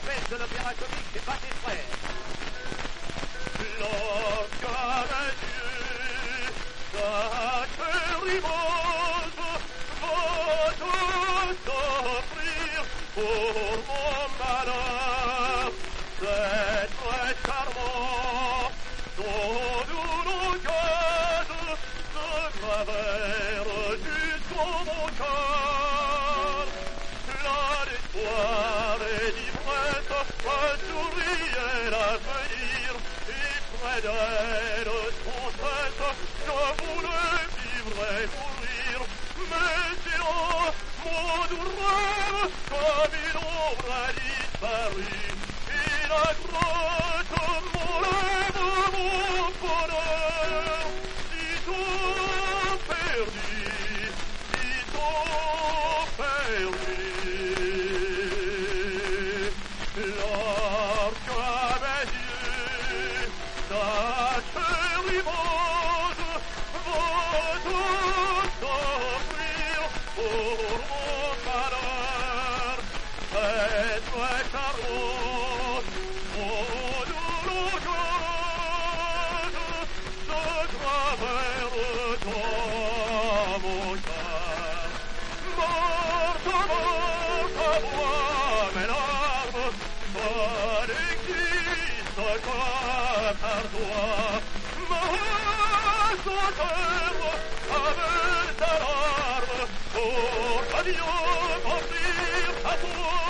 trapèze de l'opéra comique des Pattes et Frères. Lorsqu'à mes yeux, ta chérimoise va tout s'offrir pour mon malheur. C'est très charmant, ton doux langage se gravèrent jusqu'au mon cœur. Là l'espoir et l'ivresse, un sourire à venir, et près d'elle, son tête, je voulais vivre et mourir. Mais sinon, mon doux rêve, comme une ombre a disparu, il accroche mon rêve, mon bonheur. Sitôt perdu, sitôt perdu. Lorsqu'à mes yeux, ta chérimoise va tout s'offrir pour mon malheur. C'est très charmant, mon doux langage se gravèrent dans mon cœur. Morte à moi, mes larmes, ça n'existe qu'à par toi. Ma terre avec ta larme, pour adieu, m'offrir à toi.